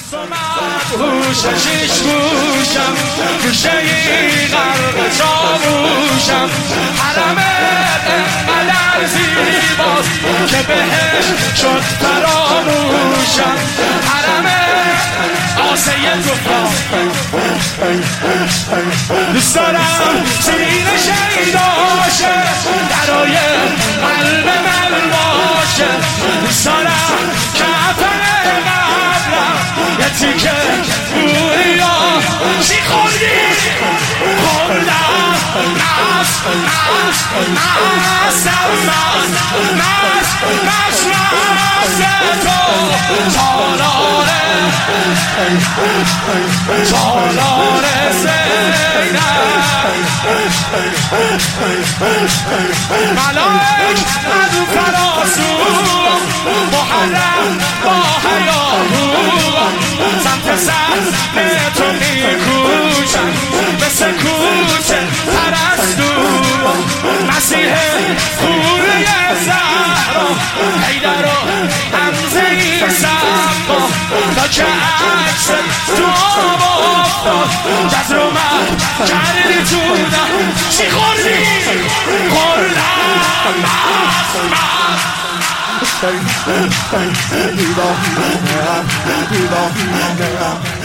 هوشه شیش گوشم گوشه ای غرق چاووشم حرمت انقدر زیباست که بهش شد فراموشم حرمت آسه توفا دوست دارم سینه شیداشه درای قلب من باشه دوست دارم کفن یه تیکه بوریا چی خوردی؟ خوردم تالار زینب ملاک از فراسون محرم با حیاهون سمت سحن تو میکوشم مثل کوچه پرستون مسیح خوری زهرا حیدر و حمزه سما تا که عکس تو افتاد جزر و من کردی جونم چی خوردی؟ خوردم مست